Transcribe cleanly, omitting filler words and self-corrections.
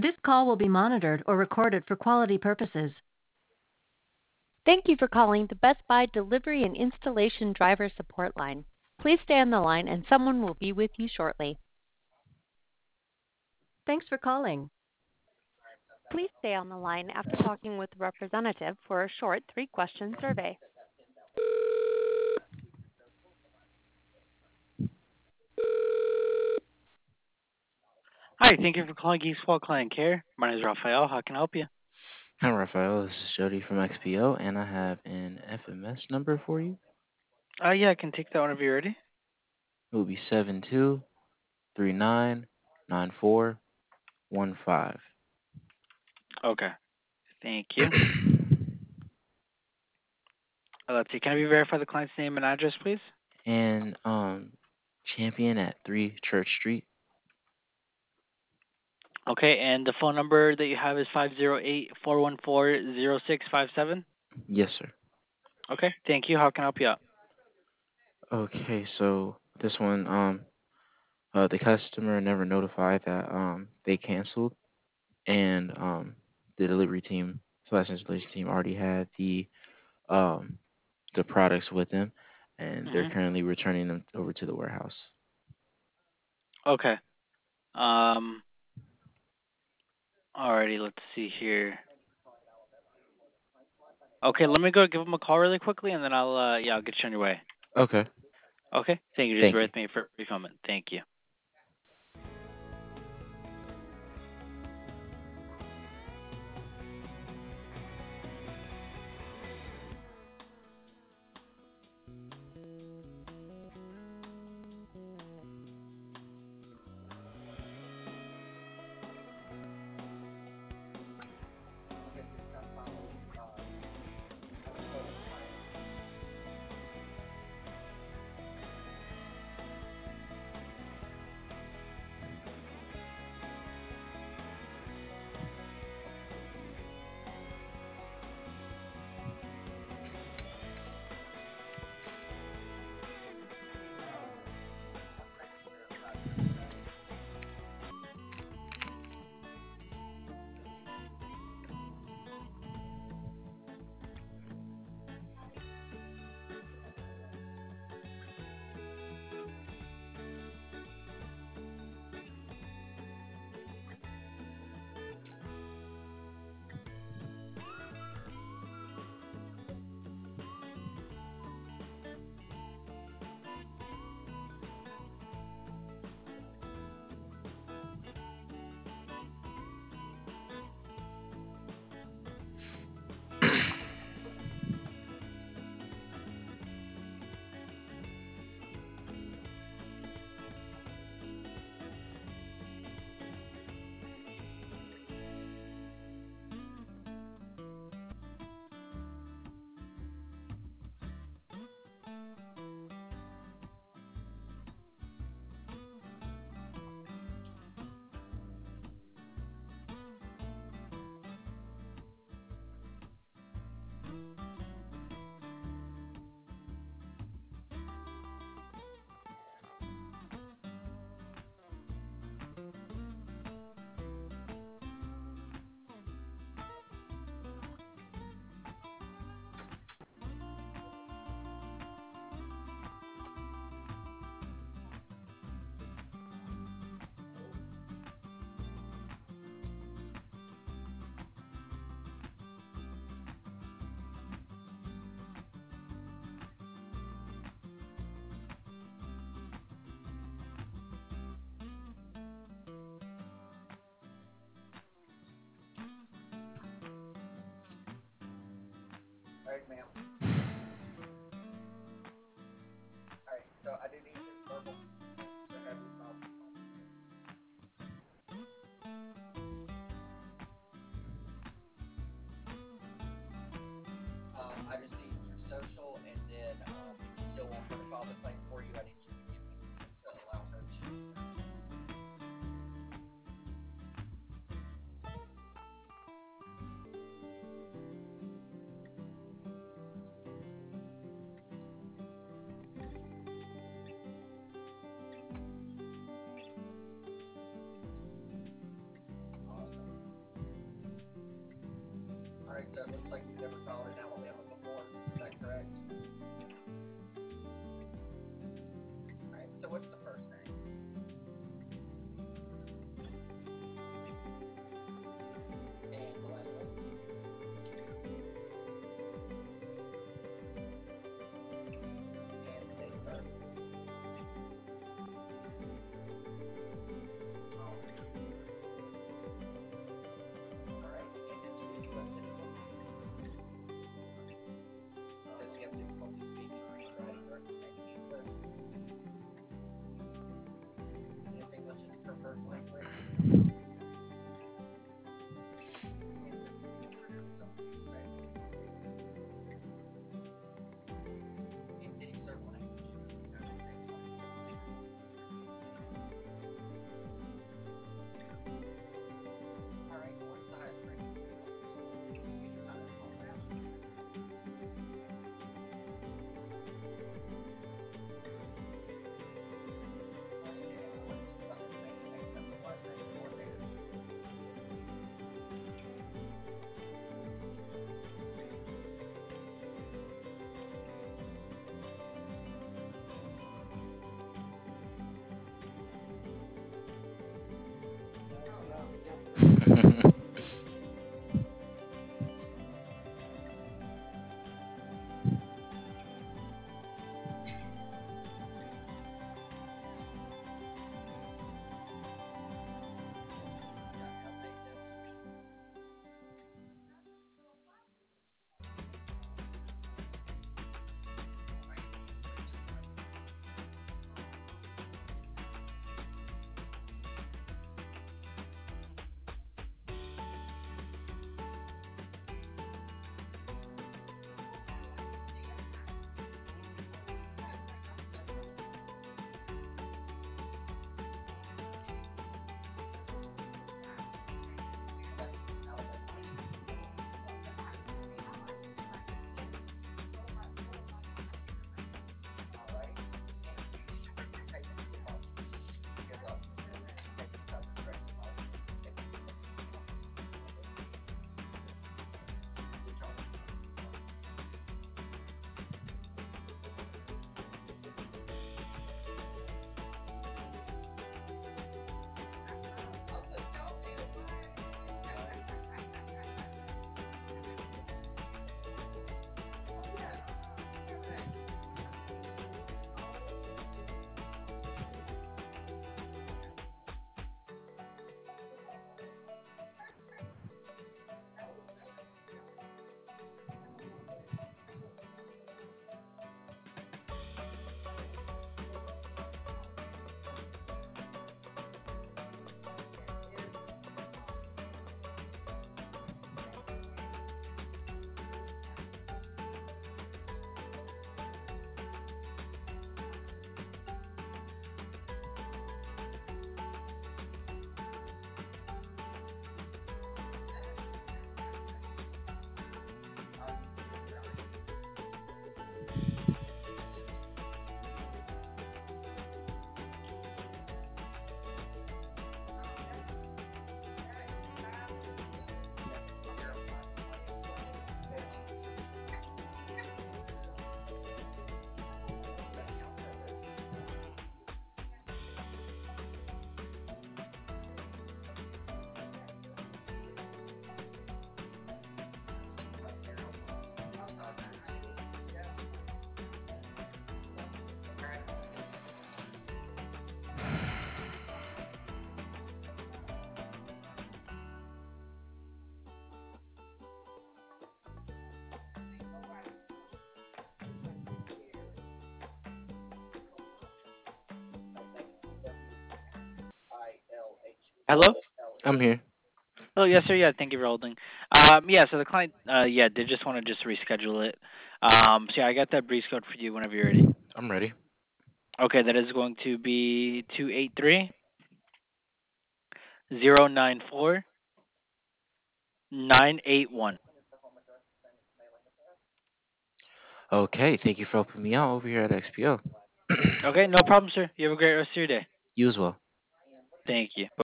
This call will be monitored or recorded for quality purposes. Thank you for calling the Best Buy Delivery and Installation Driver Support Line. Please stay on the line and someone will be with you shortly. Thanks for calling. Please stay on the line after talking with the representative for a short 3-question survey. Hi, thank you for calling Geekswell Client Care. My name is Raphael. How can I help you? Hi, Raphael. This is Jody from XPO, and I have an FMS number for you. Yeah, I can take that whenever you're ready. It will be 72399415. Okay, thank you. Let's see, can I verify the client's name and address, please? And Champion at 3 Church Street. Okay, and the phone number that you have is 508-414-0657? Yes, sir. Okay, thank you. How can I help you out? Okay, so this one, the customer never notified that they canceled, and the delivery team slash installation team already had the products with them, and they're currently returning them over to the warehouse. Okay. Alrighty, let's see here. Okay, let me go give them a call really quickly, and then I'll get you on your way. Okay. Okay, thank you. Just bear with me for a brief moment. Thank you. Alright, ma'am. Alright, so I do need this verbal to have you file. I just need your social, and then you still want her to file the claim for you. I need you to give me to allow her to. Awesome. So it looks like you've never filed in Alabama before. Is that correct? All right. So what's the first name? And the last name? And the date of birth? All right. And is he a U.S. citizen? Does he have difficulty speaking or writing or understanding English? And if English is his preferred language? And does he consider himself to be ready? And did he serve when active duty in the United States Armed Forces? All right. What's the highest rank you can hold? Any time in combat? And what's his other name? That's his last name, coordinator. Hello? I'm here. Oh, yes, sir. Yeah, thank you for holding. Yeah, so the client, yeah, did just want to just reschedule it. So yeah, I got that breeze code for you whenever you're ready. I'm ready. Okay, that is going to be 283-094-981. Okay, thank you for helping me out over here at XPO. Okay, no problem, sir. You have a great rest of your day. You as well. Thank you.